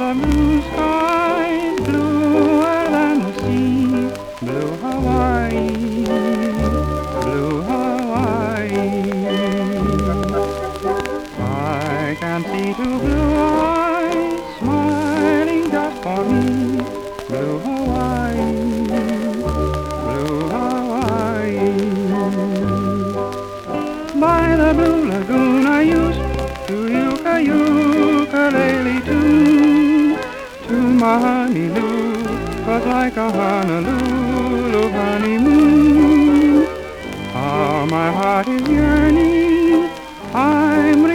the blue sky, bluer than the sea, blue Hawaii, blue Hawaii. I can see two blue eyes smiling just for me, blue Hawaii, blue Hawaii. By the blue lagoon I used to ukulele tune to my honey Lou, 'twas like a Honolulu honeymoon. How my heart is yearning, I'm